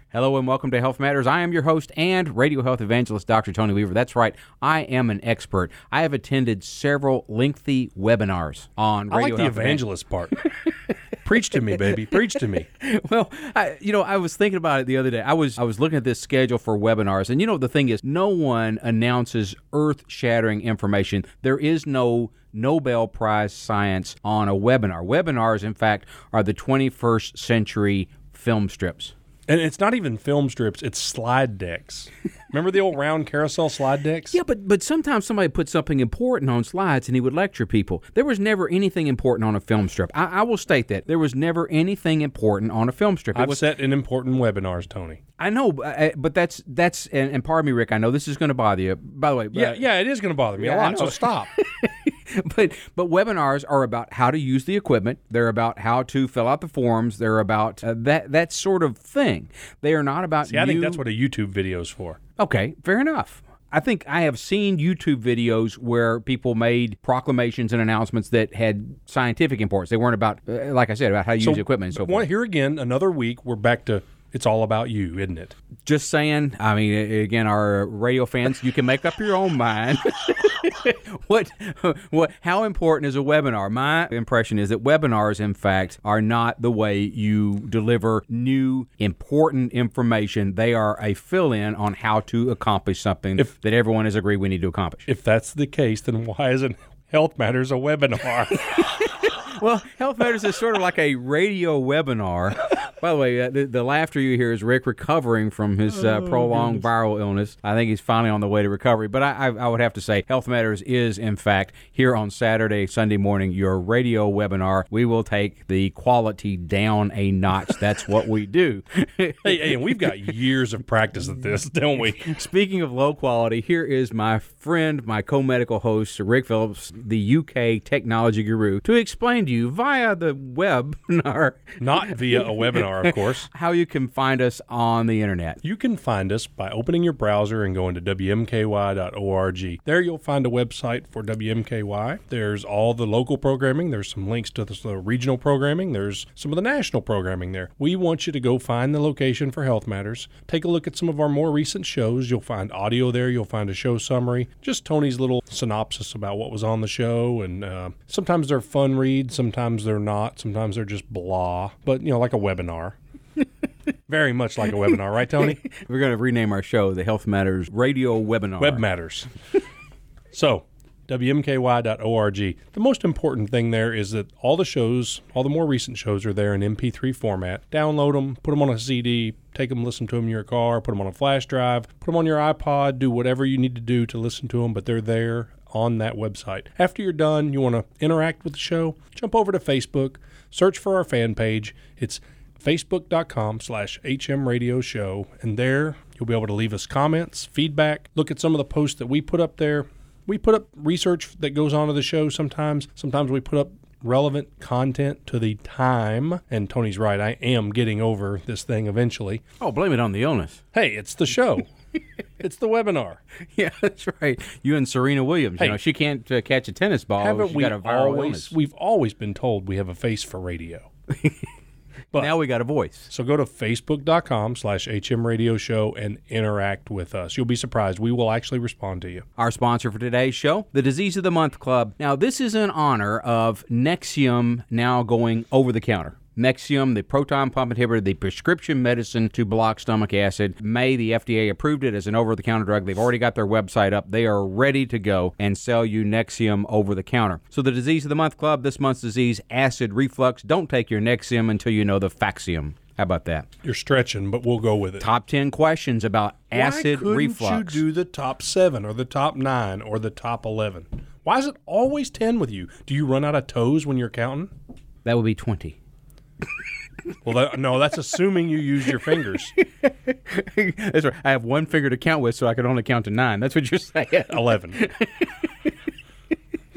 Hello and welcome to Health Matters. I am your host and radio health evangelist, Dr. Tony Weaver. That's right, I am an expert. I have attended several lengthy webinars on radio health. I like the evangelist part. Preach to me, baby. Preach to me. Well, I was thinking about it the other day. I was looking at this schedule for webinars, and the thing is, no one announces earth-shattering information. There is no Nobel Prize science on a webinar. Webinars, in fact, are the 21st century film strips. And it's not even film strips, it's slide decks. Remember the old round carousel slide decks? Yeah, but sometimes somebody put something important on slides and he would lecture people. There was never anything important on a film strip. I will state that. There was never anything important on a film strip. I've sat in important webinars, Tony. I know, but that's and pardon me, Rick, I know this is going to bother you. By the way. Yeah, it is going to bother me a lot, so stop. But webinars are about how to use the equipment. They're about how to fill out the forms. They're about that sort of thing. They are not about I think that's what a YouTube video is for. Okay, fair enough. I think I have seen YouTube videos where people made proclamations and announcements that had scientific importance. They weren't about, like I said, about how to use the equipment and so forth. Here again, another week, we're back to it's all about you, isn't it? Just saying. I mean, again, our radio fans, you can make up your own mind. How important is a webinar? My impression is that webinars, in fact, are not the way you deliver new, important information. They are a fill-in on how to accomplish something that everyone has agreed we need to accomplish. If that's the case, then why isn't Health Matters a webinar? Well, Health Matters is sort of like a radio webinar. By the way, the laughter you hear is Rick recovering from his prolonged viral illness. I think he's finally on the way to recovery. But I would have to say Health Matters is, in fact, here on Saturday, Sunday morning, your radio webinar. We will take the quality down a notch. That's what we do. Hey, and we've got years of practice at this, don't we? Speaking of low quality, here is my friend, my co-medical host, Rick Phillips, the UK technology guru, to explain to you via the webinar. Not via a webinar, of course. How you can find us on the internet. You can find us by opening your browser and going to WMKY.org. There you'll find a website for WMKY. There's all the local programming. There's some links to the regional programming. There's some of the national programming there. We want you to go find the location for Health Matters. Take a look at some of our more recent shows. You'll find audio there. You'll find a show summary. Just Tony's little synopsis about what was on the show. And sometimes they're fun reads. Sometimes they're not. Sometimes they're just blah. But, like a webinar. Very much like a webinar, right, Tony? We're going to rename our show the Health Matters Radio Webinar. Web Matters. So, WMKY.org. The most important thing there is that all the more recent shows are there in MP3 format. Download them, put them on a CD, take them, listen to them in your car, put them on a flash drive, put them on your iPod, do whatever you need to do to listen to them, but they're there on that website. After you're done, you want to interact with the show, jump over to Facebook, search for our fan page. It's facebook.com/HM Radio Show, and there you'll be able to leave us comments, feedback, look at some of the posts that we put up there. We put up research that goes on to the show sometimes. Sometimes we put up relevant content to the time. And Tony's right, I am getting over this thing eventually. Oh, blame it on the illness. Hey, it's the show. It's the webinar. Yeah, that's right. You and Serena Williams. Hey, she can't catch a tennis ball. Haven't She's got a viral illness. We've always been told we have a face for radio. But now we got a voice. So go to facebook.com/HM Radio Show and interact with us. You'll be surprised. We will actually respond to you. Our sponsor for today's show, the Disease of the Month Club. Now, this is in honor of Nexium now going over the counter. Nexium, the proton pump inhibitor, the prescription medicine to block stomach acid. May the FDA approved it as an over-the-counter drug. They've already got their website up. They are ready to go and sell you Nexium over the counter. So the Disease of the Month Club, this month's disease, acid reflux. Don't take your Nexium until you know the Faxium. How about that? You're stretching, but we'll go with it. Top 10 questions about acid reflux. Why couldn't you do the top 7 or the top 9 or the top 11? Why is it always 10 with you? Do you run out of toes when you're counting? That would be 20. Well, no, that's assuming you use your fingers. That's right. I have one finger to count with, so I can only count to 9. That's what you're saying. 11.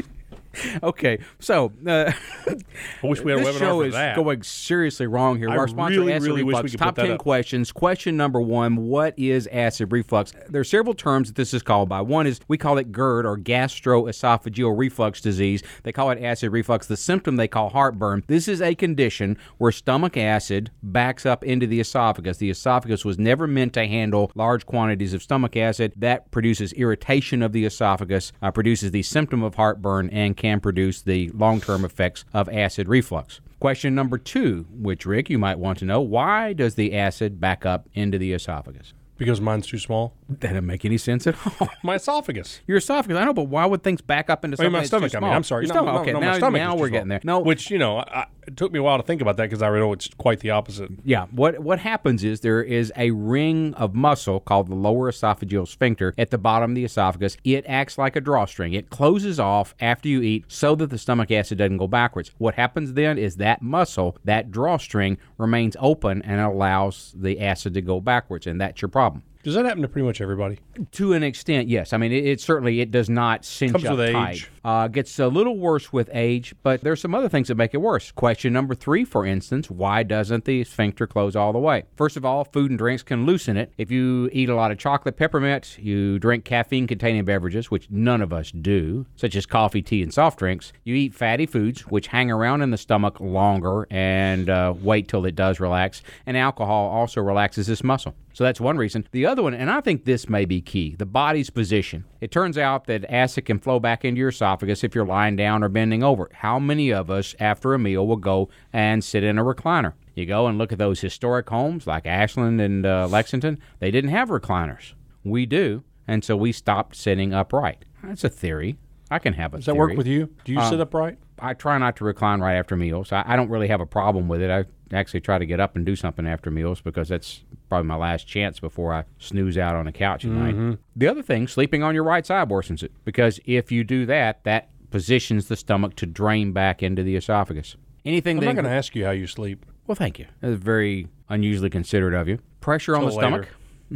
Okay, so I wish we had a this webinar show for is that. going seriously wrong here. I Our sponsor, really, Acid really wish we Reflux. could Top put that 10 up. questions. Question number 1, what is acid reflux? There are several terms that this is called by. One is, we call it GERD, or gastroesophageal reflux disease. They call it acid reflux. The symptom they call heartburn. This is a condition where stomach acid backs up into the esophagus. The esophagus was never meant to handle large quantities of stomach acid. That produces irritation of the esophagus, produces the symptom of heartburn, and can produce the long-term effects of acid reflux. Question number 2, which, Rick, you might want to know, why does the acid back up into the esophagus? Because mine's too small. That doesn't make any sense at all. My esophagus. Your esophagus, I know, but why would things back up into something My that's stomach, too I small? mean. I'm sorry. Your No, stomach. no, Okay, no, my now, stomach now is too we're small. getting there. No, Which, it took me a while to think about that because I know it's quite the opposite. yeah, what happens is there is a ring of muscle called the lower esophageal sphincter at the bottom of the esophagus. It acts like a drawstring. It closes off after you eat so that the stomach acid doesn't go backwards. What happens then is that muscle, that drawstring, remains open and allows the acid to go backwards, and that's your problem. Does that happen to pretty much everybody? To an extent, yes. I mean, it certainly does not cinch Comes up with tight. age. Gets a little worse with age, but there's some other things that make it worse. Question number 3, for instance, why doesn't the sphincter close all the way? First of all, food and drinks can loosen it. If you eat a lot of chocolate peppermint, you drink caffeine-containing beverages, which none of us do, such as coffee, tea, and soft drinks, you eat fatty foods, which hang around in the stomach longer and wait till it does relax, and alcohol also relaxes this muscle. So that's one reason. The other one, and I think this may be key, the body's position. It turns out that acid can flow back into your esophagus if you're lying down or bending over. How many of us, after a meal, will go and sit in a recliner? You go and look at those historic homes like Ashland and Lexington. They didn't have recliners. We do, and so we stopped sitting upright. That's a theory. I can have a Does that theory. work with you? Do you sit upright? I try not to recline right after meals. I don't really have a problem with it. I actually try to get up and do something after meals because that's probably my last chance before I snooze out on the couch at night. The other thing, sleeping on your right side worsens it, because if you do that, that positions the stomach to drain back into the esophagus. Anything I'm that not going to ask you how you sleep. Well, thank you. That's very unusually considerate of you. Pressure on the Till stomach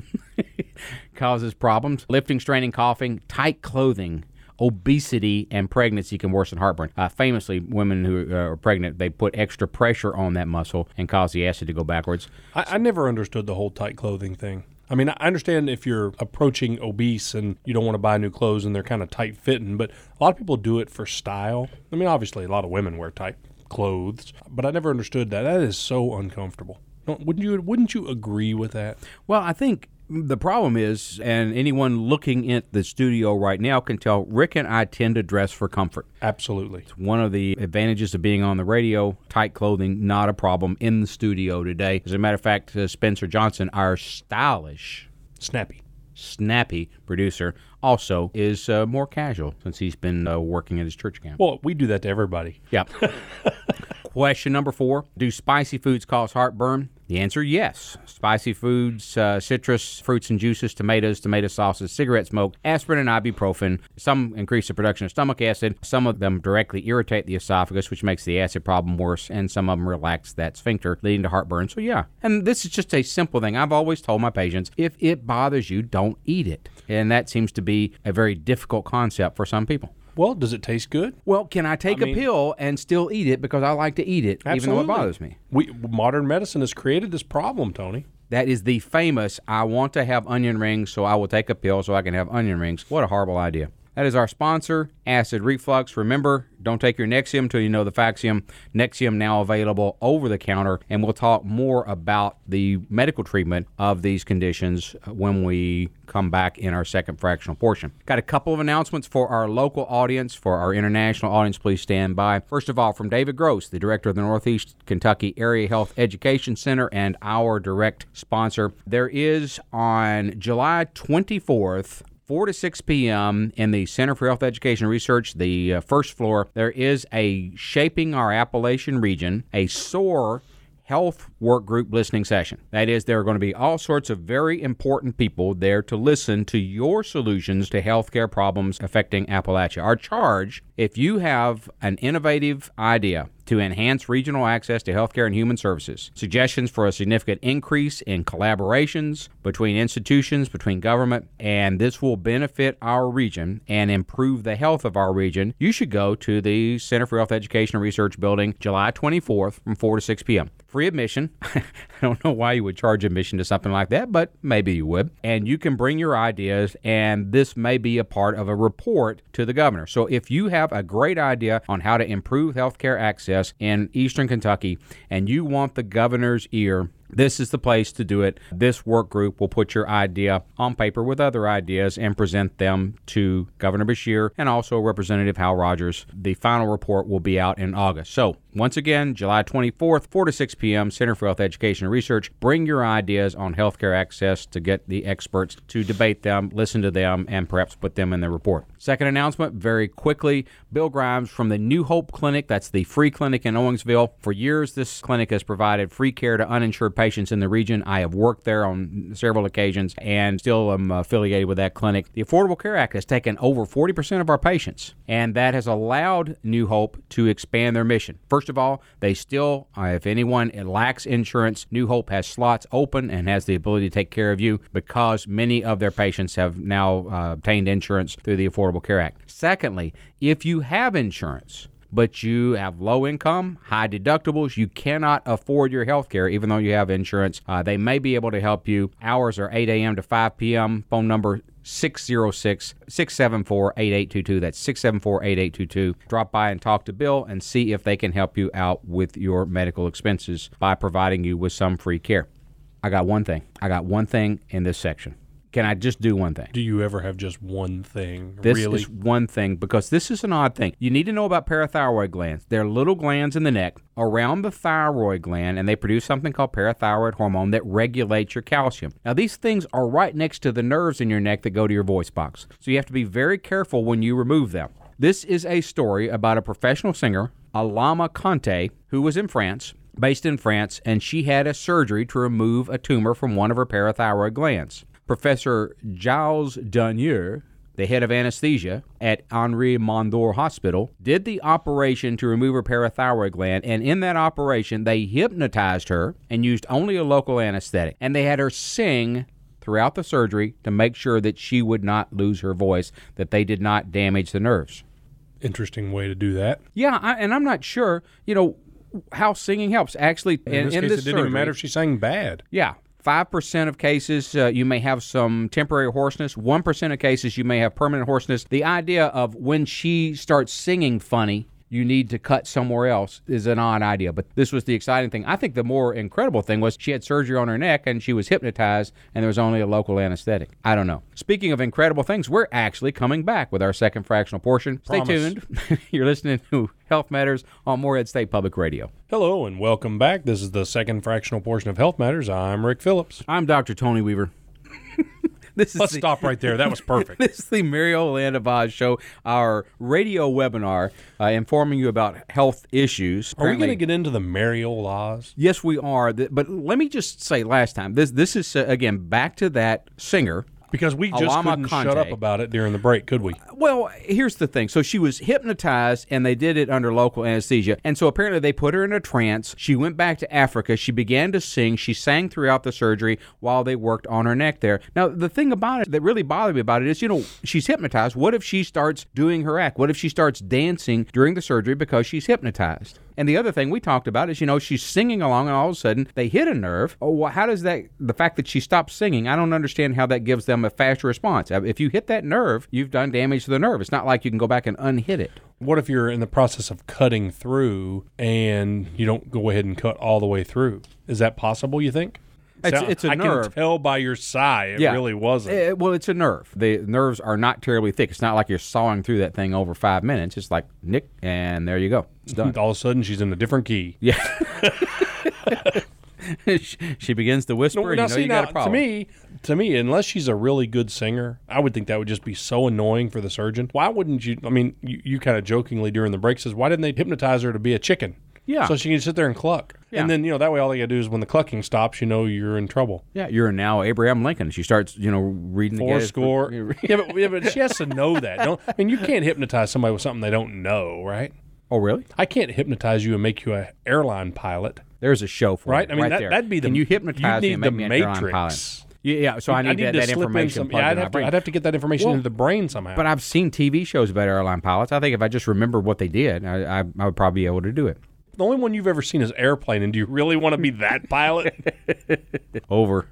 causes problems. Lifting, straining, coughing, tight clothing, obesity, and pregnancy can worsen heartburn. Famously, women who are pregnant, they put extra pressure on that muscle and cause the acid to go backwards. I never understood the whole tight clothing thing. I mean, I understand if you're approaching obese and you don't want to buy new clothes and they're kind of tight fitting, but a lot of people do it for style. I mean, obviously, a lot of women wear tight clothes, but I never understood that. That is so uncomfortable. Wouldn't you agree with that? Well, I think the problem is, and anyone looking at the studio right now can tell, Rick and I tend to dress for comfort. Absolutely. It's one of the advantages of being on the radio. Tight clothing, not a problem in the studio today. As a matter of fact, Spencer Johnson, our stylish, snappy producer, also is more casual since he's been working at his church camp. Well, we do that to everybody. Yep. Question number 4, do spicy foods cause heartburn? The answer, yes. Spicy foods, citrus, fruits and juices, tomatoes, tomato sauces, cigarette smoke, aspirin, and ibuprofen. Some increase the production of stomach acid. Some of them directly irritate the esophagus, which makes the acid problem worse, and some of them relax that sphincter, leading to heartburn. So, yeah. And this is just a simple thing. I've always told my patients, if it bothers you, don't eat it. And that seems to be a very difficult concept for some people. Well, does it taste good? Well, can I take a pill and still eat it because I like to eat it, even though it bothers me? Modern medicine has created this problem, Tony. That is the famous, I want to have onion rings, so I will take a pill so I can have onion rings. What a horrible idea. That is our sponsor, Acid Reflux. Remember, don't take your Nexium until you know the Faxium. Nexium now available over the counter, and we'll talk more about the medical treatment of these conditions when we come back in our second fractional portion. Got a couple of announcements for our local audience. For our international audience, please stand by. First of all, from David Gross, the director of the Northeast Kentucky Area Health Education Center and our direct sponsor. There is on July 24th, 4 to 6 p.m. in the Center for Health Education Research, the first floor, there is a Shaping Our Appalachian Region, a SOAR health work group listening session. That is, there are going to be all sorts of very important people there to listen to your solutions to healthcare problems affecting Appalachia. Our charge, if you have an innovative idea to enhance regional access to healthcare and human services. Suggestions for a significant increase in collaborations between institutions, between government, and this will benefit our region and improve the health of our region. You should go to the Center for Health Education and Research building July 24th from 4 to 6 p.m. Free admission. I don't know why you would charge admission to something like that, but maybe you would. And you can bring your ideas, and this may be a part of a report to the governor. So if you have a great idea on how to improve healthcare access in Eastern Kentucky and you want the governor's ear, this is the place to do it. This work group will put your idea on paper with other ideas and present them to Governor Beshear and also Representative Hal Rogers. The final report will be out in August. So, once again, July 24th, 4 to 6 p.m., Center for Health Education and Research. Bring your ideas on healthcare access to get the experts to debate them, listen to them, and perhaps put them in the report. Second announcement, very quickly, Bill Grimes from the New Hope Clinic. That's the free clinic in Owensville. For years, this clinic has provided free care to uninsured patients in the region. I have worked there on several occasions and still am affiliated with that clinic. The Affordable Care Act has taken over 40% of our patients, and that has allowed New Hope to expand their mission. First of all, they still, if anyone lacks insurance, New Hope has slots open and has the ability to take care of you because many of their patients have now obtained insurance through the Affordable Care Act. Secondly, if you have insurance, but you have low income, high deductibles, you cannot afford your health care even though you have insurance, they may be able to help you. Hours are 8 a.m. to 5 p.m. Phone number 606-674-8822. That's 674-8822. Drop by and talk to Bill and see if they can help you out with your medical expenses by providing you with some free care. I got one thing in this section. Can I just do one thing? Do you ever have just one thing? This really? is one thing because this is an odd thing. You need to know about parathyroid glands. They're little glands in the neck around the thyroid gland, and they produce something called parathyroid hormone that regulates your calcium. Now, these things are right next to the nerves in your neck that go to your voice box. So you have to be very careful when you remove them. This is a story about a professional singer, Alama Conte, who was in France, based in France, and she had a surgery to remove a tumor from one of her parathyroid glands. Professor Gilles Dunier, the head of anesthesia at Henri Mondor Hospital, did the operation to remove her parathyroid gland, and in that operation, they hypnotized her and used only a local anesthetic. And they had her sing throughout the surgery to make sure that she would not lose her voice, that they did not damage the nerves. Interesting way to do that. Yeah, and I'm not sure, how singing helps. Actually, in this case, it didn't even matter if she sang bad. Yeah. 5% of cases, you may have some temporary hoarseness. 1% of cases, you may have permanent hoarseness. The idea of when she starts singing funny, you need to cut somewhere else is an odd idea. But this was the exciting thing. I think the more incredible thing was she had surgery on her neck and she was hypnotized and there was only a local anesthetic. I don't know. Speaking of incredible things, we're actually coming back with our second fractional portion. Stay tuned. You're listening to Health Matters on Morehead State Public Radio. Hello and welcome back. This is the second fractional portion of Health Matters. I'm Rick Phillips. I'm Dr. Tony Weaver. Let's stop right there. That was perfect. This is the Mario Land of Oz show, our radio webinar informing you about health issues. Are we going to get into the Mario Oz? Yes, we are. But let me just say last time, this is, again, back to that singer. Because we just Alama couldn't Conte. shut up about it during the break, could we? Well, here's the thing. So she was hypnotized, and they did it under local anesthesia. And so apparently they put her in a trance. She went back to Africa. She began to sing. She sang throughout the surgery while they worked on her neck there. Now, the thing about it that really bothered me about it is, she's hypnotized. What if she starts doing her act? What if she starts dancing during the surgery because she's hypnotized? And the other thing we talked about is, she's singing along and all of a sudden they hit a nerve. Oh, well, how does the fact that she stopped singing, I don't understand how that gives them a faster response. If you hit that nerve, you've done damage to the nerve. It's not like you can go back and unhit it. What if you're in the process of cutting through and you don't go ahead and cut all the way through? Is that possible, you think? It's a nerve. I can tell by your sigh it really wasn't. Well, it's a nerve. The nerves are not terribly thick. It's not like you're sawing through that thing over 5 minutes. It's like, nick, and there you go. It's done. All of a sudden, she's in a different key. Yeah. She begins to whisper, and you got a problem. To me, unless she's a really good singer, I would think that would just be so annoying for the surgeon. Why wouldn't you? I mean, you kind of jokingly during the break says, why didn't they hypnotize her to be a chicken? Yeah. So she can sit there and cluck. Yeah. And then, that way all they got to do is when the clucking stops, you're in trouble. Yeah, you're now Abraham Lincoln. She starts, reading the score. Yeah, but she has to know that. You can't hypnotize somebody with something they don't know, right? Oh, really? I can't hypnotize you and make you an airline pilot, There's a show for right? it. I mean, there. that'd be the. Can you hypnotize me need and the make me an airline pilot? Matrix. Yeah, so I need to that slip in information some. plugged Yeah, in my brain. I'd have to get that information into the brain somehow. But I've seen TV shows about airline pilots. I think if I just remember what they did, I would probably be able to do it. The only one you've ever seen is Airplane, and do you really want to be that pilot? Over.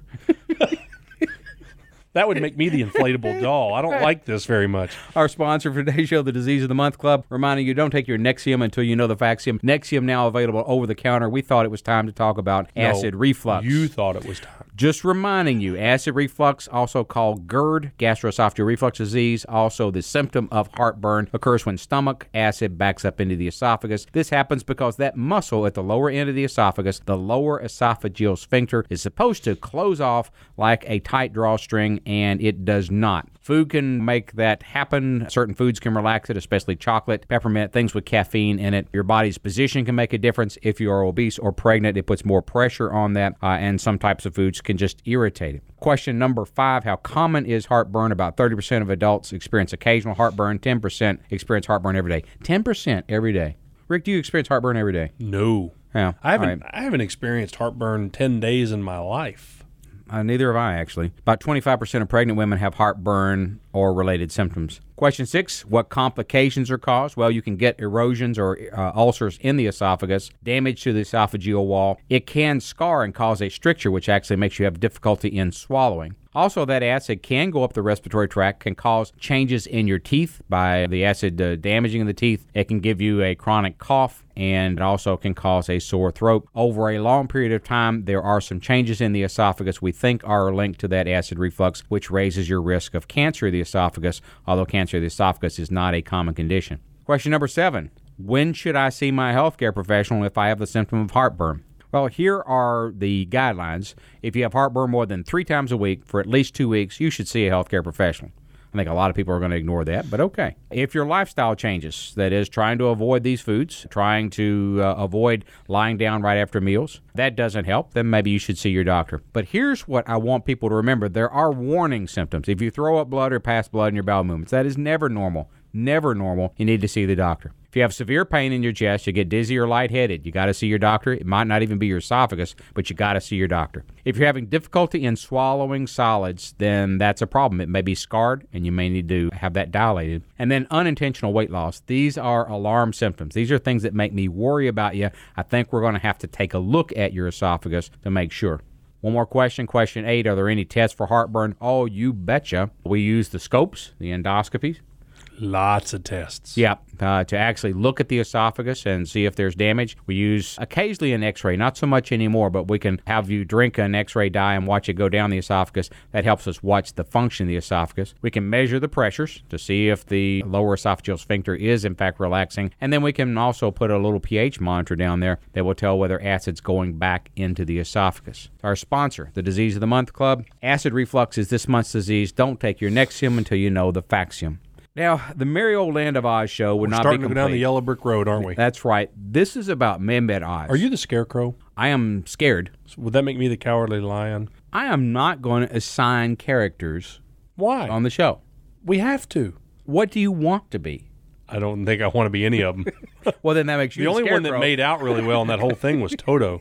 That would make me the inflatable doll. I don't like this very much. Our sponsor for today's show, the Disease of the Month Club, reminding you, don't take your Nexium until you know the Faxium. Nexium now available over the counter. We thought it was time to talk about acid reflux. You thought it was time. Just reminding you, acid reflux, also called GERD, gastroesophageal reflux disease, also the symptom of heartburn, occurs when stomach acid backs up into the esophagus. This happens because that muscle at the lower end of the esophagus, the lower esophageal sphincter, is supposed to close off like a tight drawstring, and it does not. Food can make that happen. Certain foods can relax it, especially chocolate, peppermint, things with caffeine in it. Your body's position can make a difference. If you are obese or pregnant, it puts more pressure on that, and some types of foods can just irritate it. Question number 5, how common is heartburn? About 30% of adults experience occasional heartburn. 10% experience heartburn every day. 10% every day. Rick, do you experience heartburn every day? No. Yeah. I haven't experienced heartburn 10 days in my life. Neither have I, actually. About 25% of pregnant women have heartburn or related symptoms. Question 6, what complications are caused? Well, you can get erosions or ulcers in the esophagus, damage to the esophageal wall. It can scar and cause a stricture, which actually makes you have difficulty in swallowing. Also, that acid can go up the respiratory tract, can cause changes in your teeth by the acid damaging the teeth. It can give you a chronic cough, and it also can cause a sore throat. Over a long period of time, there are some changes in the esophagus we think are linked to that acid reflux, which raises your risk of cancer of the esophagus, although cancer of the esophagus is not a common condition. Question number 7, when should I see my healthcare professional if I have the symptom of heartburn? Well, here are the guidelines. If you have heartburn more than 3 times a week for at least 2 weeks, you should see a healthcare professional. I think a lot of people are going to ignore that, but okay. If your lifestyle changes, that is, trying to avoid these foods, trying to avoid lying down right after meals, that doesn't help, then maybe you should see your doctor. But here's what I want people to remember. There are warning symptoms. If you throw up blood or pass blood in your bowel movements, that is never normal. Never normal. You need to see the doctor. If you have severe pain in your chest, you get dizzy or lightheaded, you got to see your doctor. It might not even be your esophagus, but you got to see your doctor. If you're having difficulty in swallowing solids, then that's a problem. It may be scarred, and you may need to have that dilated. And then unintentional weight loss. These are alarm symptoms. These are things that make me worry about you. I think we're going to have to take a look at your esophagus to make sure. One more question, question 8. Are there any tests for heartburn? Oh, you betcha. We use the scopes, the endoscopies. Lots of tests. Yeah, to actually look at the esophagus and see if there's damage. We use occasionally an x-ray, not so much anymore, but we can have you drink an x-ray dye and watch it go down the esophagus. That helps us watch the function of the esophagus. We can measure the pressures to see if the lower esophageal sphincter is in fact relaxing. And then we can also put a little pH monitor down there that will tell whether acid's going back into the esophagus. Our sponsor, the Disease of the Month Club. Acid reflux is this month's disease. Don't take your Nexium until you know the Faxium. Now, the Merry Old Land of Oz show would not be complete. Starting to go down the yellow brick road, aren't we? That's right. This is about Mehmet Oz. Are you the Scarecrow? I am scared. So would that make me the Cowardly Lion? I am not going to assign characters Why? on the show. We have to. What do you want to be? I don't think I want to be any of them. Well, then that makes you the only Scarecrow. one that made out really well in that whole thing was Toto.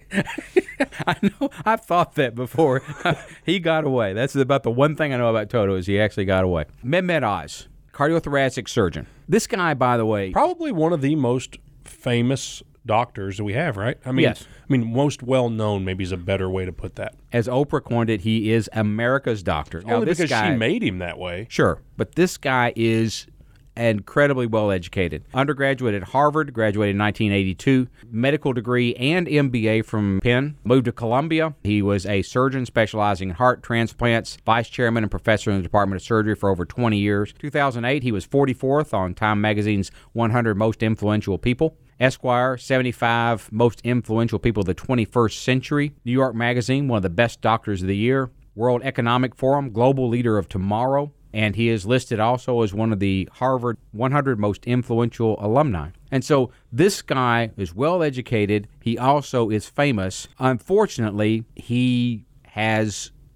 I know. I've thought that before. He got away. That's about the one thing I know about Toto is he actually got away. Mehmet Oz. Cardiothoracic surgeon. This guy, by the way, Probably one of the most famous doctors that we have, right? I mean, Yes. Most well-known maybe is a better way to put that. as Oprah coined it, he is America's doctor. Now, Only this because guy, she made him that way. Sure, but this guy is incredibly well educated. Undergraduate at Harvard, graduated in 1982, medical degree and MBA from Penn. Moved to Columbia. He was a surgeon specializing in heart transplants, vice chairman and professor in the Department of Surgery for over 20 years. 2008, he was 44th on Time Magazine's 100 Most Influential People. Esquire, 75 Most Influential People of the 21st Century. New York Magazine, one of the best doctors of the year. World Economic Forum, Global Leader of Tomorrow. And he is listed also as one of the Harvard 100 Most Influential Alumni. And so this guy is well educated. He also is famous. Unfortunately, he has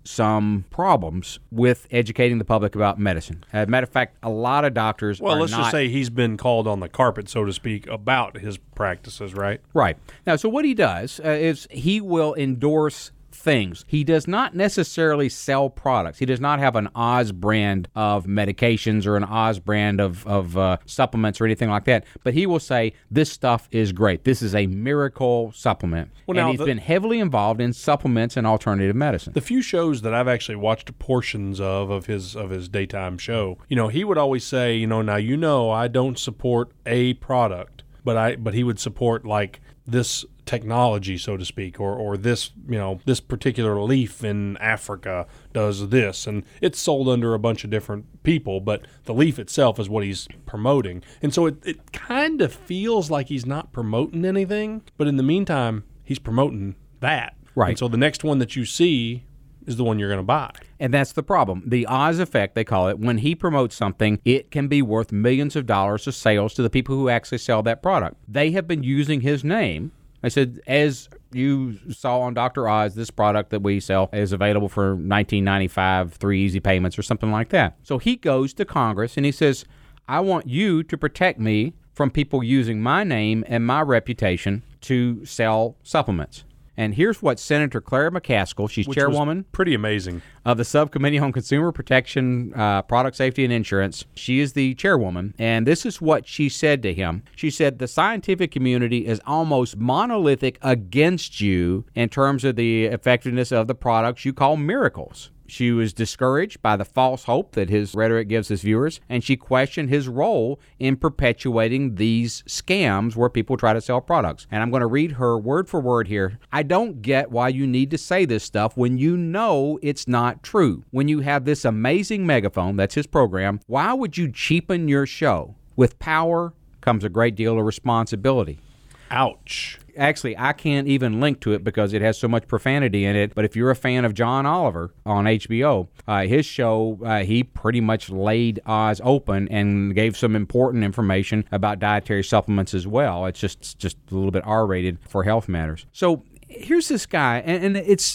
some problems with educating the public about medicine. As a matter of fact, a lot of doctors Well, are let's not... just say he's been called on the carpet, so to speak, about his practices, right? Right. Now, so what he does is he will endorse things. He does not necessarily sell products. He does not have an Oz brand of medications or an Oz brand of supplements or anything like that. But he will say, this stuff is great. This is a miracle supplement. Well, and now he's been heavily involved in supplements and alternative medicine. The few shows that I've actually watched portions of his daytime show, he would always say, now I don't support a product, but he would support like this technology, so to speak, or this, this particular leaf in Africa does this, and it's sold under a bunch of different people, but the leaf itself is what he's promoting. And so it kind of feels like he's not promoting anything, but in the meantime, he's promoting that. Right. And so the next one that you see is the one you're going to buy. And that's the problem. The Oz effect, they call it. When he promotes something, it can be worth millions of dollars of sales to the people who actually sell that product. They have been using his name. I said, as you saw on Dr. Oz, this product that we sell is available for $19.95, 3 easy payments or something like that. So he goes to Congress and he says, I want you to protect me from people using my name and my reputation to sell supplements. And here's what Senator Claire McCaskill, she's chairwoman. Pretty amazing. Of the Subcommittee on Consumer Protection, Product Safety, and Insurance. She is the chairwoman, and this is what she said to him. She said, the scientific community is almost monolithic against you in terms of the effectiveness of the products you call miracles. She was discouraged by the false hope that his rhetoric gives his viewers, and she questioned his role in perpetuating these scams where people try to sell products. And I'm going to read her word for word here. I don't get why you need to say this stuff when you know it's not true. When you have this amazing megaphone, that's his program, why would you cheapen your show? With power comes a great deal of responsibility. Ouch. Actually, I can't even link to it because it has so much profanity in it. But if you're a fan of John Oliver on HBO, his show, he pretty much laid Oz open and gave some important information about dietary supplements as well. It's just a little bit R-rated for health matters. So here's this guy, and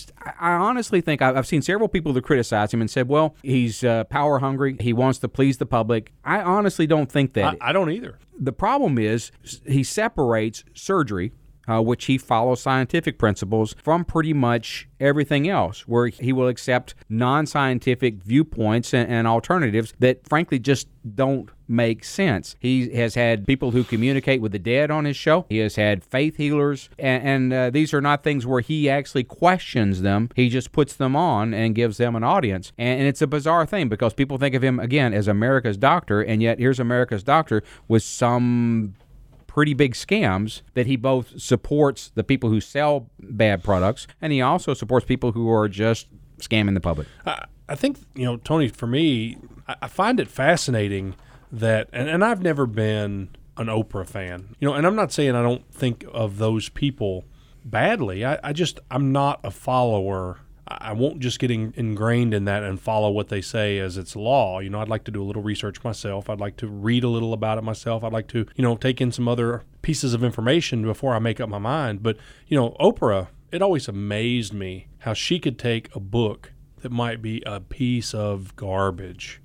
I honestly think I've seen several people that criticize him and said, well, he's power hungry. He wants to please the public. I honestly don't think that. I don't either. The problem is he separates surgery, which he follows scientific principles, from pretty much everything else, where he will accept non-scientific viewpoints and alternatives that frankly just don't make sense. He has had people who communicate with the dead on his show. He has had faith healers, and these are not things where he actually questions them. He just puts them on and gives them an audience. And it's a bizarre thing because people think of him, again, as America's doctor, and yet here's America's doctor with some pretty big scams that he both supports the people who sell bad products, and he also supports people who are just scamming the public. I think, Tony, for me, I find it fascinating that, and I've never been an Oprah fan, and I'm not saying I don't think of those people badly. I'm not a follower. I won't just get ingrained in that and follow what they say as it's law. I'd like to do a little research myself. I'd like to read a little about it myself. I'd like to, take in some other pieces of information before I make up my mind. But, Oprah, it always amazed me how she could take a book that might be a piece of garbage,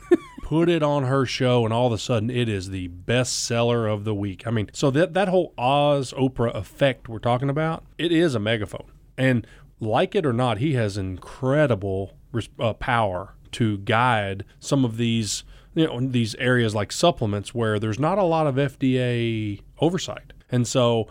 put it on her show, and all of a sudden it is the best seller of the week. I mean, so that whole Oz Oprah effect we're talking about, it is a megaphone. And like it or not, he has incredible power to guide some of these, these areas like supplements where there's not a lot of FDA oversight. And so,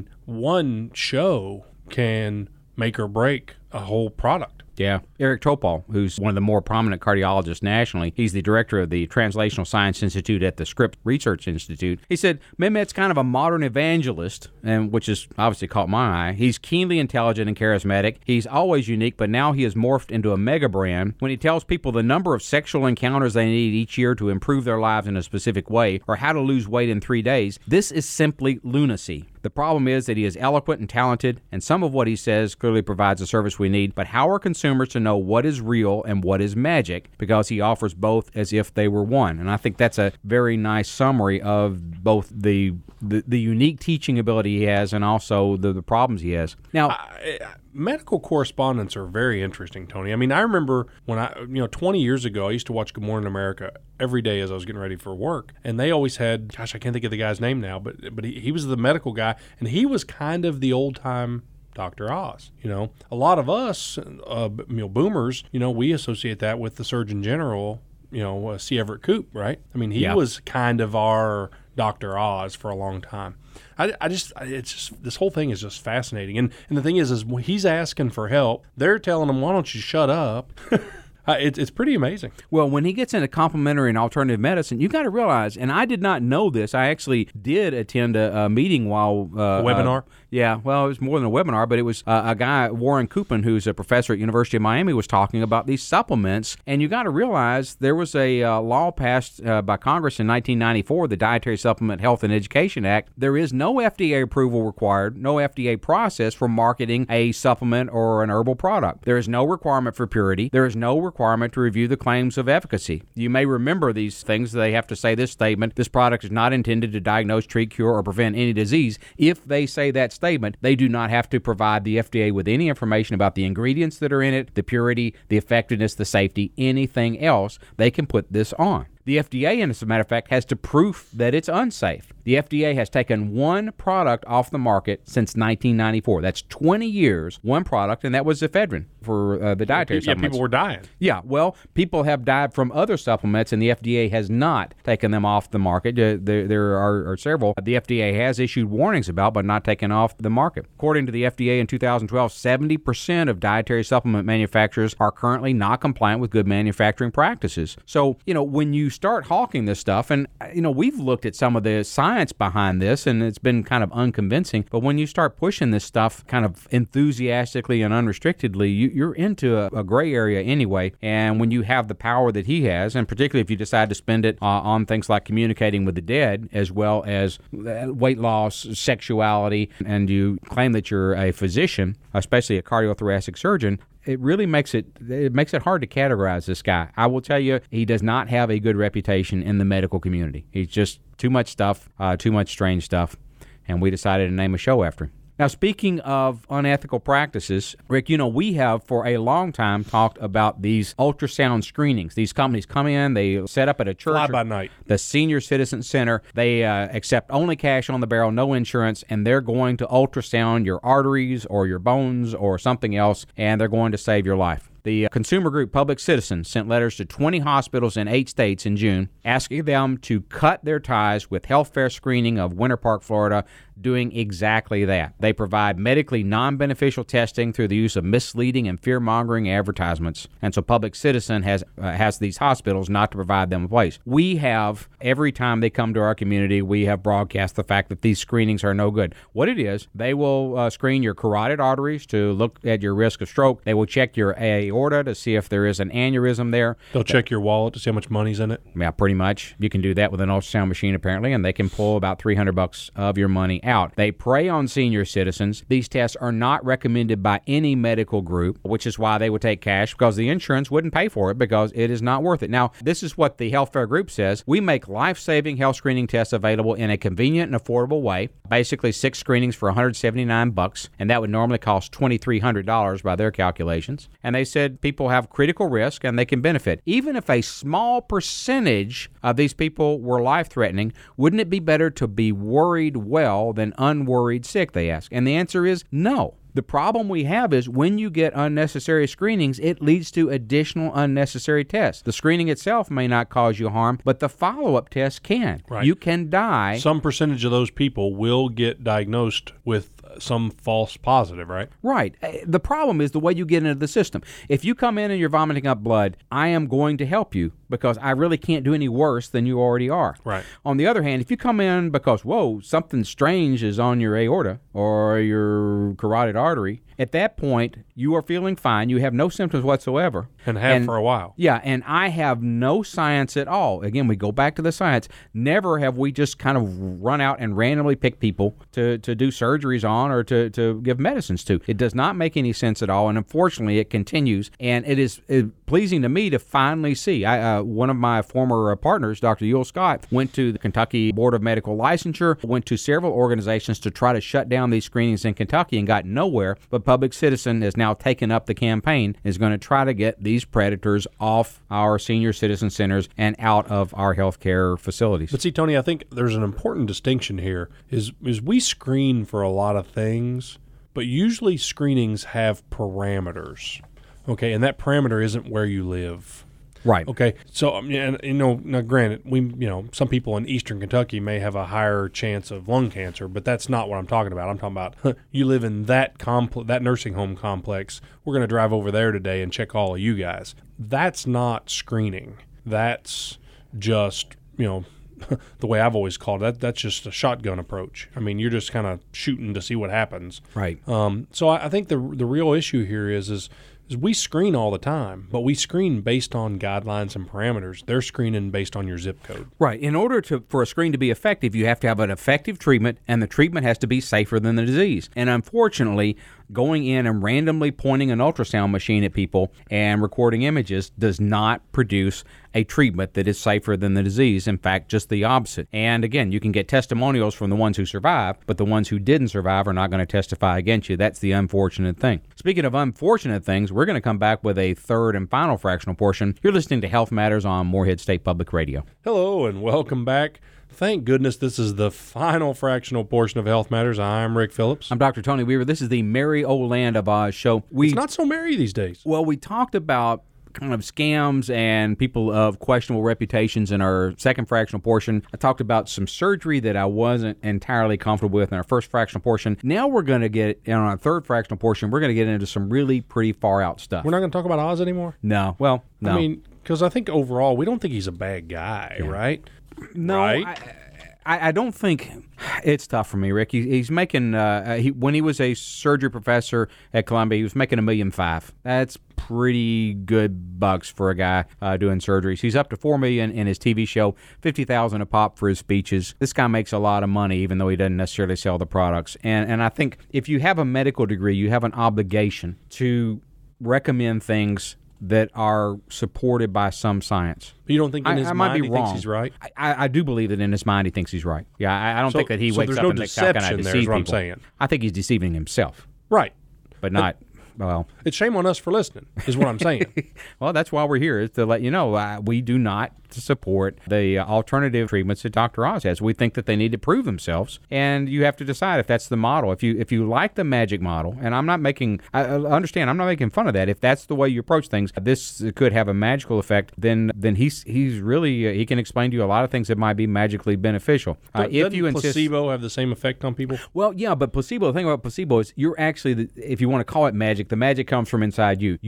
one show can make or break a whole product. Yeah. Eric Topol, who's one of the more prominent cardiologists nationally, he's the director of the Translational Science Institute at the Scripps Research Institute. He said, Mehmet's kind of a modern evangelist, and which has obviously caught my eye. He's keenly intelligent and charismatic. He's always unique, but now he has morphed into a mega brand. When he tells people the number of sexual encounters they need each year to improve their lives in a specific way, or how to lose weight in 3 days, this is simply lunacy. The problem is that he is eloquent and talented, and some of what he says clearly provides the service we need. But how are consumers to know what is real and what is magic? Because he offers both as if they were one. And I think that's a very nice summary of both the unique teaching ability he has and also the problems he has. Now, medical correspondents are very interesting, Tony. I mean, I remember when 20 years ago, I used to watch Good Morning America every day as I was getting ready for work. And they always had, gosh, I can't think of the guy's name now, but he was the medical guy, and he was kind of the old-time Dr. Oz. A lot of us, boomers, we associate that with the Surgeon General, C. Everett Koop, right? I mean, he was kind of our Dr. Oz for a long time. It's just, this whole thing is just fascinating. And the thing is when he's asking for help, they're telling him, why don't you shut up? It's pretty amazing. Well, when he gets into complementary and alternative medicine, you got to realize, and I did not know this, I actually did attend a meeting while... a webinar? Yeah, well, it was more than a webinar, but it was a guy, Warren Coopin, who's a professor at University of Miami, was talking about these supplements. And you got to realize there was a law passed by Congress in 1994, the Dietary Supplement Health and Education Act. There is no FDA approval required, no FDA process for marketing a supplement or an herbal product. There is no requirement for purity. There is no requirement to review the claims of efficacy. You may remember these things. They have to say this statement: this product is not intended to diagnose, treat, cure, or prevent any disease. If they say that statement, they do not have to provide the FDA with any information about the ingredients that are in it, the purity, the effectiveness, the safety, anything else. They can put this on. The FDA, as a matter of fact, has to prove that it's unsafe. The FDA has taken one product off the market since 1994. That's 20 years, one product, and that was ephedrine for the dietary supplements. People were dying. Yeah, well, people have died from other supplements, and the FDA has not taken them off the market. There are several the FDA has issued warnings about, but not taken off the market. According to the FDA in 2012, 70% of dietary supplement manufacturers are currently not compliant with good manufacturing practices. So, when you start hawking this stuff, and we've looked at some of the science behind this, and it's been kind of unconvincing, but when you start pushing this stuff kind of enthusiastically and unrestrictedly, you're into a gray area anyway. And when you have the power that he has, and particularly if you decide to spend it on things like communicating with the dead, as well as weight loss, sexuality, and you claim that you're a physician, especially a cardiothoracic surgeon, it really makes it hard to categorize this guy. I will tell you, he does not have a good reputation in the medical community. He's just too much stuff, too much strange stuff, and we decided to name a show after him. Now, speaking of unethical practices, Rick, we have for a long time talked about these ultrasound screenings. These companies come in, they set up at a church. Fly by night. The Senior Citizen Center. They accept only cash on the barrel, no insurance, and they're going to ultrasound your arteries or your bones or something else, and they're going to save your life. The consumer group Public Citizen sent letters to 20 hospitals in 8 states in June asking them to cut their ties with Health Fair Screening of Winter Park, Florida, doing exactly that. They provide medically non-beneficial testing through the use of misleading and fear-mongering advertisements. And so Public Citizen has these hospitals not to provide them a place. We have, every time they come to our community, we have broadcast the fact that these screenings are no good. What it is, they will screen your carotid arteries to look at your risk of stroke. They will check your aorta to see if there is an aneurysm there. They'll check your wallet to see how much money's in it. Yeah, pretty much. You can do that with an ultrasound machine, apparently, and they can pull about $300 of your money out. They prey on senior citizens. These tests are not recommended by any medical group, which is why they would take cash, because the insurance wouldn't pay for it because it is not worth it. Now, this is what the Health Fair Group says. We make life-saving health screening tests available in a convenient and affordable way. Basically, 6 screenings for $179, and that would normally cost $2,300 by their calculations. And they said people have critical risk and they can benefit. Even if a small percentage of these people were life-threatening, wouldn't it be better to be worried well than unworried sick, they ask? And the answer is no. The problem we have is when you get unnecessary screenings, it leads to additional unnecessary tests. The screening itself may not cause you harm, but the follow-up test can. Right. You can die. Some percentage of those people will get diagnosed with some false positive, right? Right. The problem is the way you get into the system. If you come in and you're vomiting up blood, I am going to help you. because I really can't do any worse than you already are. Right. On the other hand, if you come in because, whoa, something strange is on your aorta or your carotid artery, at that point, you are feeling fine. You have no symptoms whatsoever. And have for a while. Yeah, and I have no science at all. Again, we go back to the science. Never have we just kind of run out and randomly pick people to do surgeries on or to give medicines to. It does not make any sense at all, and unfortunately, it continues. And it is pleasing to me to finally see. One of my former partners, Dr. Yule Scott, went to the Kentucky Board of Medical Licensure, went to several organizations to try to shut down these screenings in Kentucky and got nowhere. But Public Citizen has now taken up the campaign, is going to try to get these predators off our senior citizen centers and out of our healthcare facilities. But see, Tony, I think there's an important distinction here is we screen for a lot of things, but usually screenings have parameters. Okay, and that parameter isn't where you live. Right. Okay. So, now granted, some people in Eastern Kentucky may have a higher chance of lung cancer, but that's not what I'm talking about. I'm talking about you live in that nursing home complex. We're going to drive over there today and check all of you guys. That's not screening. That's just, the way I've always called it, that's just a shotgun approach. I mean, you're just kind of shooting to see what happens. Right. So I think the real issue here is we screen all the time, but we screen based on guidelines and parameters. They're screening based on your zip code. Right. In order for a screen to be effective, you have to have an effective treatment, and the treatment has to be safer than the disease. And unfortunately, going in and randomly pointing an ultrasound machine at people and recording images does not produce a treatment that is safer than the disease. In fact, just the opposite. And again, you can get testimonials from the ones who survived, but the ones who didn't survive are not going to testify against you. That's the unfortunate thing. Speaking of unfortunate things, we're going to come back with a third and final fractional portion. You're listening to Health Matters on Morehead State Public Radio. Hello and welcome back. Thank goodness this is the final fractional portion of Health Matters. I'm Rick Phillips. I'm Dr. Tony Weaver. This is the Merry Old Land of Oz show. It's not so merry these days. Well, we talked about kind of scams and people of questionable reputations in our second fractional portion. I talked about some surgery that I wasn't entirely comfortable with in our first fractional portion. Now we're going to get, in our third fractional portion, we're going to get into some really pretty far out stuff. We're not going to talk about Oz anymore? No. Well, no. I mean, because I think overall, we don't think he's a bad guy, right? No, right? I don't think it's tough for me, Rick. He's making when he was a surgery professor at Columbia, he was making $1.5 million. That's pretty good bucks for a guy doing surgeries. He's up to $4 million in his TV show, $50,000 a pop for his speeches. This guy makes a lot of money, even though he doesn't necessarily sell the products. And I think if you have a medical degree, you have an obligation to recommend things that are supported by some science. But you don't think in his mind he thinks he's right? I do believe that in his mind he thinks he's right. Yeah, I don't think that he wakes up and thinks, how can I deceive people? I'm saying. I think he's deceiving himself. Right. But not, well. It's shame on us for listening, is what I'm saying. Well, that's why we're here, is to let you know we do not support the alternative treatments that Dr. Oz has. We think that they need to prove themselves, and you have to decide if that's the model. If you like the magic model, and I understand, I'm not making fun of that. If that's the way you approach things, this could have a magical effect, then he's really, he can explain to you a lot of things that might be magically beneficial. If you insist, placebo have the same effect on people? Well, yeah, but placebo, the thing about placebo is you're actually, if you want to call it magic, the magic comes from inside you.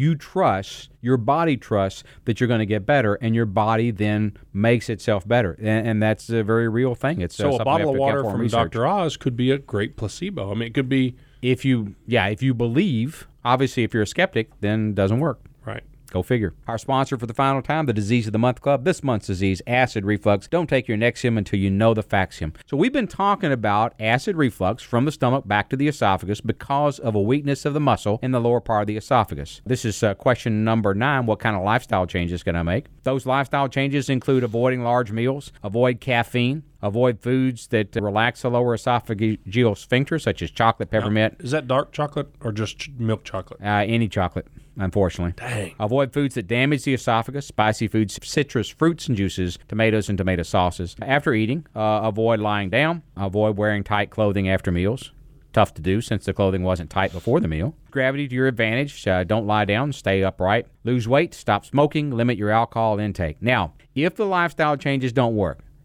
Your body trusts that you're going to get better, and your body then makes itself better. And that's a very real thing. It's so a bottle of water from Dr. Oz could be a great placebo. I mean, it could be. If you believe, obviously if you're a skeptic, then it doesn't work. Right. Go figure. Our sponsor for the final time, the Disease of the Month Club. This month's disease, acid reflux. Don't take your Nexium until you know the Faxium. So we've been talking about acid reflux from the stomach back to the esophagus because of a weakness of the muscle in the lower part of the esophagus. This is question number 9. What kind of lifestyle changes can I make? Those lifestyle changes include avoiding large meals, avoid caffeine, avoid foods that relax the lower esophageal sphincter, such as chocolate, peppermint. Now, is that dark chocolate or just milk chocolate? Any chocolate, unfortunately. Dang. Avoid foods that damage the esophagus, spicy foods, citrus, fruits and juices, tomatoes and tomato sauces. After eating, avoid lying down. Avoid wearing tight clothing after meals. Tough to do since the clothing wasn't tight before the meal. Gravity to your advantage. Don't lie down. Stay upright. Lose weight. Stop smoking. Limit your alcohol intake. Now, if the lifestyle changes don't work,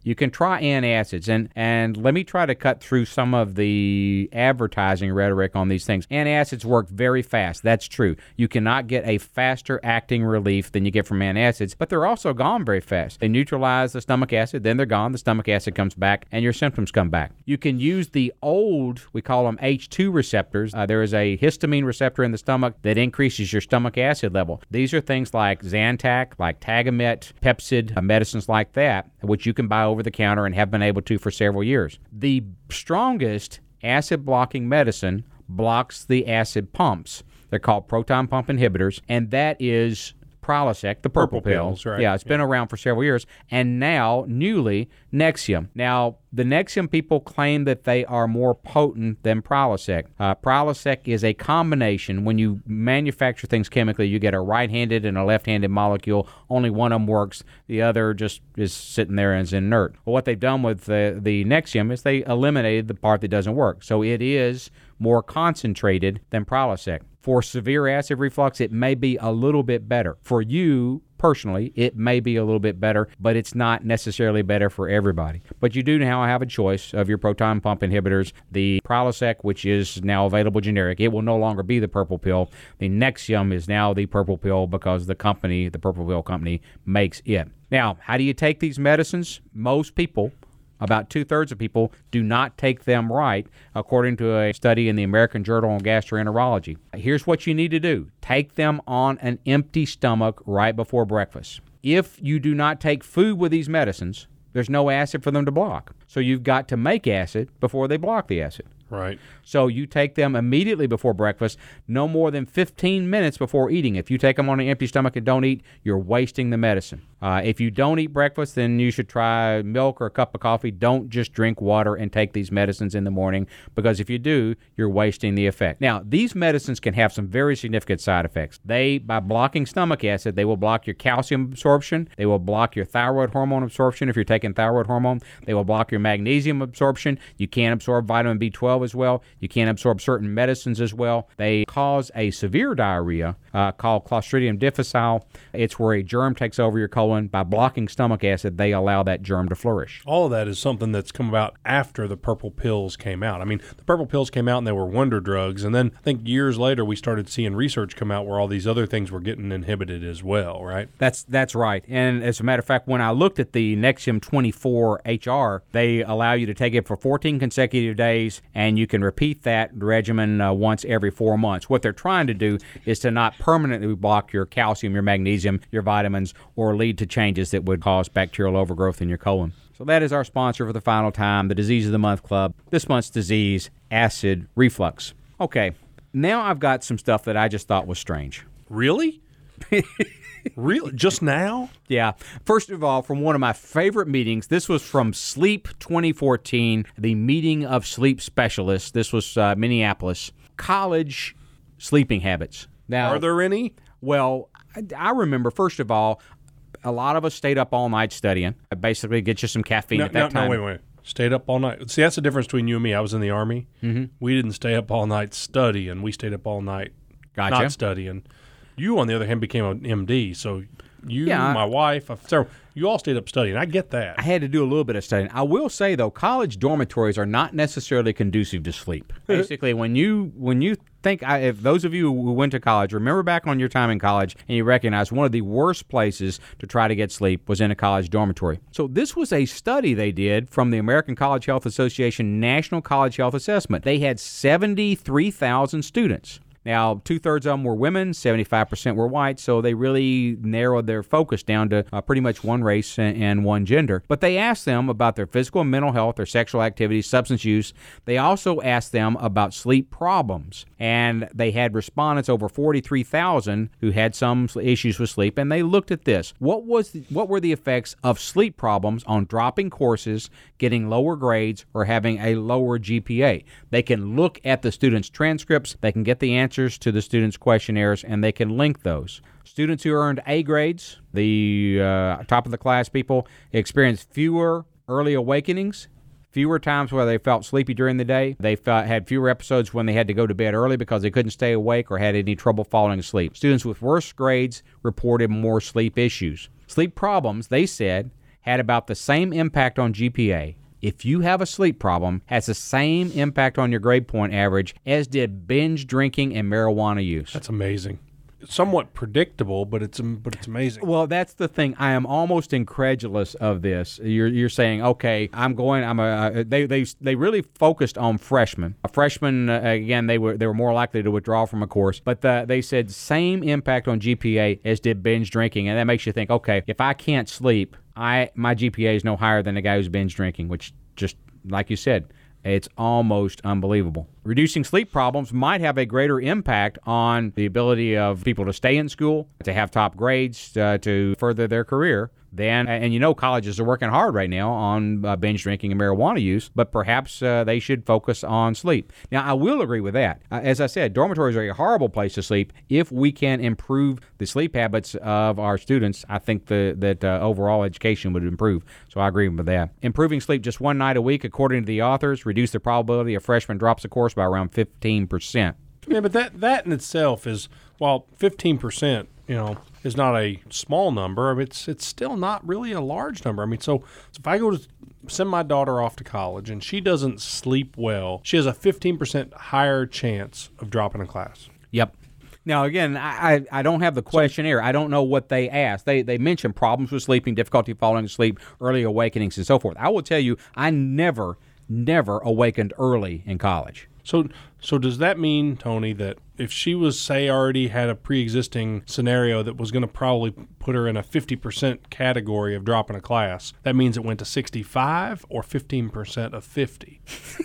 you can try antacids. And let me try to cut through some of the advertising rhetoric on these things. Antacids work very fast. That's true. You cannot get a faster acting relief than you get from antacids, but they're also gone very fast. They neutralize the stomach acid, then they're gone. The stomach acid comes back, and your symptoms come back. You can use the old, we call them H2 receptors. There is a histamine receptor in the stomach that increases your stomach acid level. These are things like Zantac, like Tagamet, Pepcid, medicines like that, which you can buy over the counter and have been able to for several years. The strongest acid-blocking medicine blocks the acid pumps. They're called proton pump inhibitors, and that is Prilosec, the purple pill. Pills, right. Yeah, it's been around for several years, and now, newly, Nexium. Now, the Nexium people claim that they are more potent than Prilosec. Prilosec is a combination. When you manufacture things chemically, you get a right-handed and a left-handed molecule. Only one of them works. The other just is sitting there and is inert. Well, what they've done with the Nexium is they eliminated the part that doesn't work. So it is more concentrated than Prilosec. For severe acid reflux, it may be a little bit better. For you, personally, it may be a little bit better, but it's not necessarily better for everybody. But you do now have a choice of your proton pump inhibitors. The Prilosec, which is now available generic, it will no longer be the purple pill. The Nexium is now the purple pill because the purple pill company, makes it. Now, how do you take these medicines? Most people, about 2/3 of people, do not take them right, according to a study in the American Journal of Gastroenterology. Here's what you need to do. Take them on an empty stomach right before breakfast. If you do not take food with these medicines, there's no acid for them to block. So you've got to make acid before they block the acid. Right. So you take them immediately before breakfast, no more than 15 minutes before eating. If you take them on an empty stomach and don't eat, you're wasting the medicine. If you don't eat breakfast, then you should try milk or a cup of coffee. Don't just drink water and take these medicines in the morning, because if you do, you're wasting the effect. Now, these medicines can have some very significant side effects. By blocking stomach acid, they will block your calcium absorption. They will block your thyroid hormone absorption if you're taking thyroid hormone. They will block your magnesium absorption. You can't absorb vitamin B12 as well. You can't absorb certain medicines as well. They cause a severe diarrhea called Clostridium difficile. It's where a germ takes over your colon. By blocking stomach acid, they allow that germ to flourish. All of that is something that's come about after the purple pills came out. I mean, the purple pills came out and they were wonder drugs, and then I think years later we started seeing research come out where all these other things were getting inhibited as well, right? That's right. And as a matter of fact, when I looked at the Nexium 24 HR, they allow you to take it for 14 consecutive days, and you can repeat that regimen once every 4 months. What they're trying to do is to not permanently block your calcium, your magnesium, your vitamins, or lead to changes that would cause bacterial overgrowth in your colon. So that is our sponsor for the final time, the Disease of the Month Club. This month's disease, acid reflux. Okay, now I've got some stuff that I just thought was strange. Really? Really? Just now? Yeah. First of all, from one of my favorite meetings, this was from Sleep 2014, the meeting of sleep specialists. This was Minneapolis. College sleeping habits. Now, Are there any? Well, I remember, first of all, a lot of us stayed up all night studying. It basically gets you some caffeine at that time. No, wait. Stayed up all night. See, that's the difference between you and me. I was in the Army. Mm-hmm. We didn't stay up all night studying. We stayed up all night not studying. You, on the other hand, became an MD, so my wife, you all stayed up studying. I get that. I had to do a little bit of studying. I will say, though, college dormitories are not necessarily conducive to sleep. Basically, when you think, if those of you who went to college, remember back on your time in college, and you recognize one of the worst places to try to get sleep was in a college dormitory. So this was a study they did from the American College Health Association National College Health Assessment. They had 73,000 students. Now, 2/3 of them were women, 75% were white, so they really narrowed their focus down to pretty much one race and one gender. But they asked them about their physical and mental health, their sexual activities, substance use. They also asked them about sleep problems. And they had respondents, over 43,000, who had some issues with sleep, and they looked at this. What were the effects of sleep problems on dropping courses, getting lower grades, or having a lower GPA? They can look at the students' transcripts, they can get the answers to the students' questionnaires, and they can link those. Students who earned A grades, the top of the class people, experienced fewer early awakenings, fewer times where they felt sleepy during the day. They had fewer episodes when they had to go to bed early because they couldn't stay awake or had any trouble falling asleep. Students with worse grades reported more sleep issues. Sleep problems, they said, had about the same impact on GPA. If you have a sleep problem, has the same impact on your grade point average as did binge drinking and marijuana use. That's amazing. It's somewhat predictable, but it's amazing. Well, that's the thing. I am almost incredulous of this. You're saying, okay, they really focused on freshmen. Freshmen, again, they were more likely to withdraw from a course, but they said same impact on GPA as did binge drinking, and that makes you think, okay, if I can't sleep, my GPA is no higher than the guy who's binge drinking, which just, like you said, it's almost unbelievable. Reducing sleep problems might have a greater impact on the ability of people to stay in school, to have top grades, to further their career. And colleges are working hard right now on binge drinking and marijuana use, but perhaps they should focus on sleep. Now, I will agree with that. As I said, dormitories are a horrible place to sleep. If we can improve the sleep habits of our students, I think that overall education would improve. So I agree with that. Improving sleep just one night a week, according to the authors, reduce the probability a freshman drops a course by around 15%. Yeah, but that in itself is, while 15%, is not a small number. I mean, it's still not really a large number. I mean, so if I go to send my daughter off to college and she doesn't sleep well, she has a 15% higher chance of dropping a class. Yep. Now, again, I don't have the questionnaire. I don't know what they asked. They mentioned problems with sleeping, difficulty falling asleep, early awakenings, and so forth. I will tell you, I never awakened early in college. So does that mean, Tony, that if she was, say, already had a pre-existing scenario that was going to probably put her in a 50% category of dropping a class, that means it went to 65 or 15% of 50?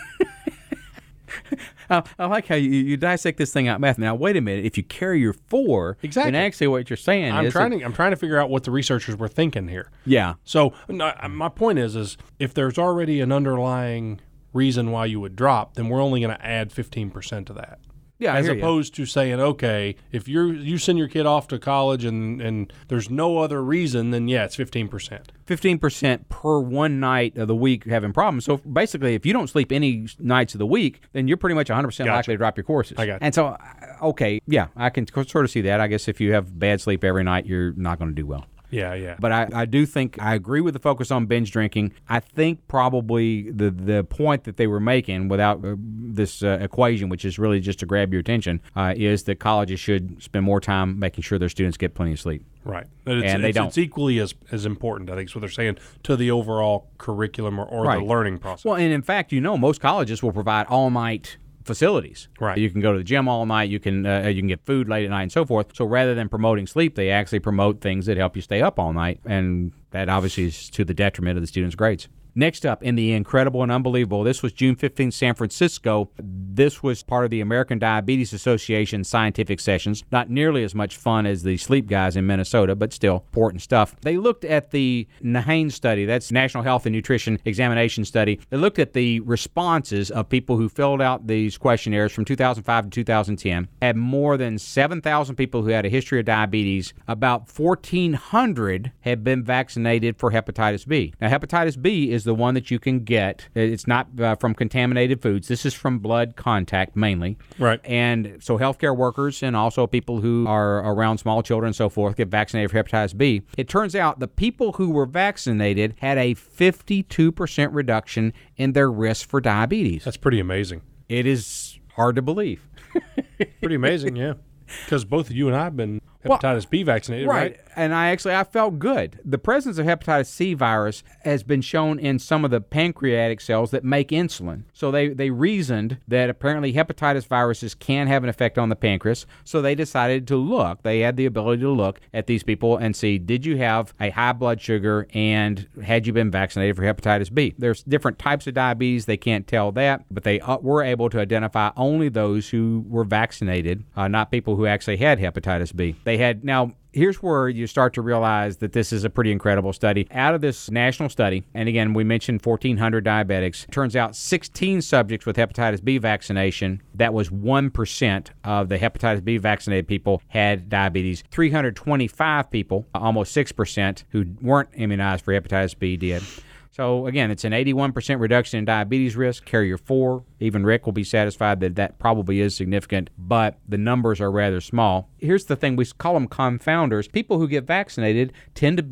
I like how you dissect this thing out math. Now, wait a minute. If you carry your 4, exactly. then actually what you're saying I'm is... trying to figure out what the researchers were thinking here. Yeah. So my point is if there's already an underlying reason why you would drop, then we're only going to add 15% to that. Yeah, as opposed to saying, okay, if you send your kid off to college and there's no other reason, then yeah, it's 15%. 15% per one night of the week having problems. So basically, if you don't sleep any nights of the week, then you're pretty much 100% likely to drop your courses. I got you. And so, okay, yeah, I can sort of see that. I guess if you have bad sleep every night, you're not going to do well. Yeah. But I do think I agree with the focus on binge drinking. I think probably the point that they were making without this equation, which is really just to grab your attention, is that colleges should spend more time making sure their students get plenty of sleep. Right. And they don't. It's equally as important, I think, is what they're saying, to the overall curriculum or right. the learning process. Well, and in fact, most colleges will provide all-night facilities. Right. You can go to the gym all night. You can get food late at night and so forth. So rather than promoting sleep, they actually promote things that help you stay up all night, and that obviously is to the detriment of the students' grades. Next up, in the incredible and unbelievable, this was June 15th, San Francisco. This was part of the American Diabetes Association scientific sessions. Not nearly as much fun as the sleep guys in Minnesota, but still important stuff. They looked at the NHANES study, that's National Health and Nutrition Examination Study. They looked at the responses of people who filled out these questionnaires from 2005 to 2010. Had more than 7,000 people who had a history of diabetes. About 1,400 had been vaccinated for hepatitis B. Now, hepatitis B is the one that you can get. It's not from contaminated foods. This is from blood contact mainly. Right. And so healthcare workers and also people who are around small children and so forth get vaccinated for hepatitis B. It turns out the people who were vaccinated had a 52% reduction in their risk for diabetes. That's pretty amazing. It is hard to believe. Pretty amazing, yeah. Because both of you and I have been hepatitis B vaccinated, right? And I felt good. The presence of hepatitis C virus has been shown in some of the pancreatic cells that make insulin. So they reasoned that apparently hepatitis viruses can have an effect on the pancreas. So they decided to look. They had the ability to look at these people and see, did you have a high blood sugar and had you been vaccinated for hepatitis B? There's different types of diabetes. They can't tell that, but they were able to identify only those who were vaccinated, not people who actually had hepatitis B. Now, here's where you start to realize that this is a pretty incredible study. Out of this national study, and again, we mentioned 1,400 diabetics, turns out 16 subjects with hepatitis B vaccination, that was 1% of the hepatitis B vaccinated people had diabetes. 325 people, almost 6%, who weren't immunized for hepatitis B did. So, again, it's an 81% reduction in diabetes risk. Carrier 4, even Rick will be satisfied that probably is significant, but the numbers are rather small. Here's the thing. We call them confounders. People who get vaccinated tend to be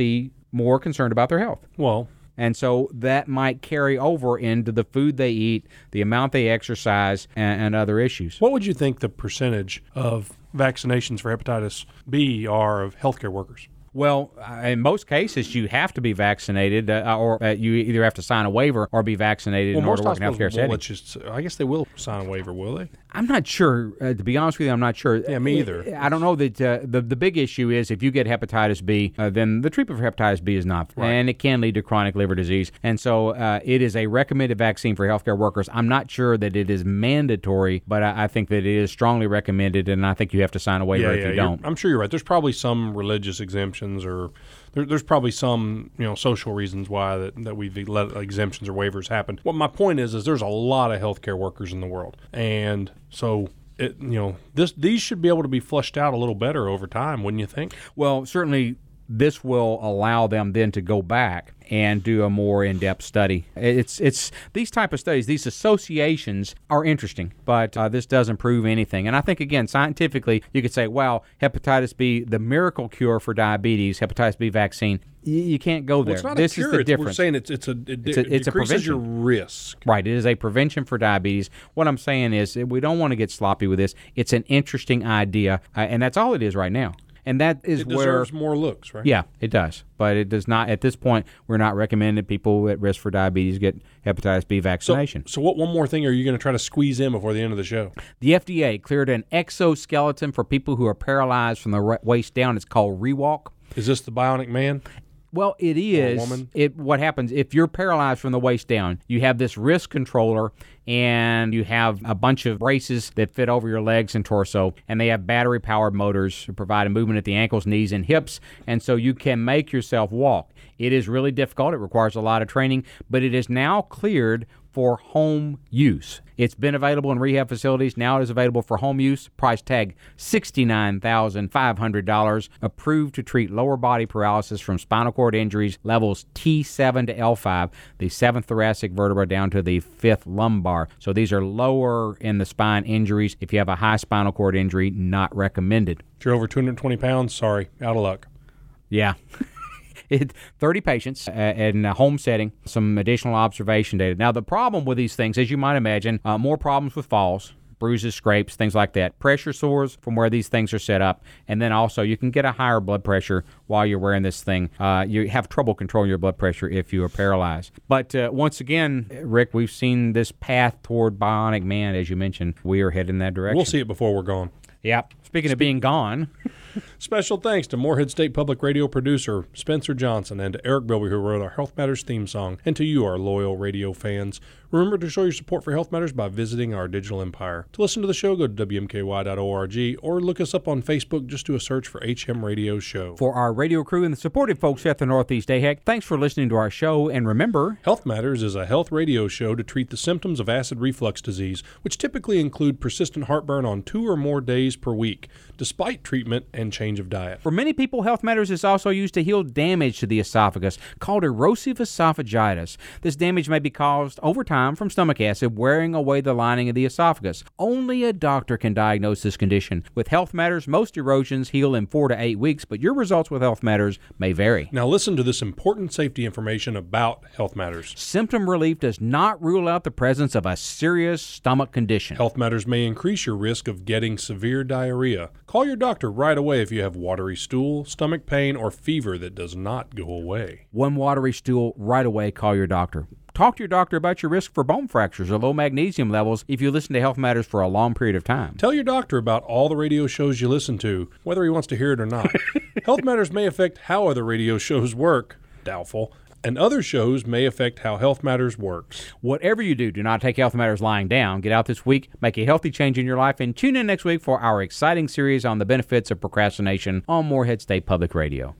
more concerned about their health. Well, And so that might carry over into the food they eat, the amount they exercise, and other issues. what would you think the percentage of vaccinations for hepatitis B are of healthcare workers? Well, in most cases, you have to be vaccinated, or you either have to sign a waiver or be vaccinated in order to work in a healthcare setting. I guess they will sign a waiver, will they? I'm not sure. To be honest with you, I'm not sure. Yeah, me either. I don't know that the big issue is if you get hepatitis B, then the treatment for hepatitis B is not, Right. and it can lead to chronic liver disease. And so it is a recommended vaccine for healthcare workers. I'm not sure that it is mandatory, but I think that it is strongly recommended, and I think you have to sign a waiver if you don't. I'm sure you're right. There's probably some religious exemptions, or there's probably some social reasons why that we've let exemptions or waivers happen. What my point is there's a lot of healthcare workers in the world, and so these should be able to be flushed out a little better over time, wouldn't you think? Well, certainly this will allow them then to go back and do a more in-depth study. It's these type of studies, these associations are interesting, but this doesn't prove anything. And I think, again, scientifically, you could say, wow, hepatitis B, the miracle cure for diabetes, hepatitis B vaccine, you can't go there. Well, it's not This a cure. is the difference. We're saying it it's a decreases your prevention. risk. Right. It is a prevention for diabetes. What I'm saying is we don't want to get sloppy with this. It's an interesting idea, and that's all it is right now. And that is It where deserves more looks, right? Yeah, it does. But it does not, at this point, we're not recommending people at risk for diabetes get hepatitis B vaccination. So what one more thing are you going to try to squeeze in before the end of the show? The FDA cleared an exoskeleton for people who are paralyzed from the waist down. It's called Rewalk. Is this the Bionic Man? Well, it is. woman? What happens if you're paralyzed from the waist down? You have this wrist controller, and you have a bunch of braces that fit over your legs and torso, and they have battery-powered motors to provide movement at the ankles, knees, and hips, and so you can make yourself walk. It is really difficult. It requires a lot of training, but it is now cleared for home use. It's been available in rehab facilities. Now it is available for home use. Price tag $69,500. Approved to treat lower body paralysis from spinal cord injuries levels T7 to L5, the 7th thoracic vertebra down to the 5th lumbar. So these are lower in the spine injuries. If you have a high spinal cord injury, not recommended. If you're over 220 pounds, sorry, out of luck. Yeah. 30 patients in a home setting, some additional observation data. Now, the problem with these things, as you might imagine, more problems with falls, bruises, scrapes, things like that, pressure sores from where these things are set up, and then also you can get a higher blood pressure while you're wearing this thing. You have trouble controlling your blood pressure if you are paralyzed. But once again, Rick, we've seen this path toward Bionic Man, as you mentioned. We are heading in that direction. We'll see it before we're gone. Yeah. Speaking of being gone. Special thanks to Morehead State Public Radio producer Spencer Johnson and to Eric Bilby, who wrote our Health Matters theme song, and to you, our loyal radio fans. Remember to show your support for Health Matters by visiting our digital empire. To listen to the show, go to WMKY.org or look us up on Facebook. Just do a search for HM Radio Show. For our radio crew and the supportive folks at the Northeast AHEC, thanks for listening to our show. And remember, Health Matters is a health radio show to treat the symptoms of acid reflux disease, which typically include persistent heartburn on 2 or more days per week, despite treatment and change of diet. for many people, Health Matters is also used to heal damage to the esophagus called erosive esophagitis. This damage may be caused over time from stomach acid wearing away the lining of the esophagus. Only a doctor can diagnose this condition. With Health Matters, most erosions heal in 4 to 8 weeks, but your results with Health Matters may vary. Now listen to this important safety information about Health Matters. Symptom relief does not rule out the presence of a serious stomach condition. Health Matters may increase your risk of getting severe diarrhea. Call your doctor right away if you have watery stool, stomach pain, or fever that does not go away. One watery stool, right away call your doctor. Talk to your doctor about your risk for bone fractures or low magnesium levels if you listen to Health Matters for a long period of time. Tell your doctor about all the radio shows you listen to, whether he wants to hear it or not. Health Matters may affect how other radio shows work, doubtful, and other shows may affect how Health Matters works. Whatever you do, do not take Health Matters lying down. Get out this week, make a healthy change in your life, and tune in next week for our exciting series on the benefits of procrastination on Morehead State Public Radio.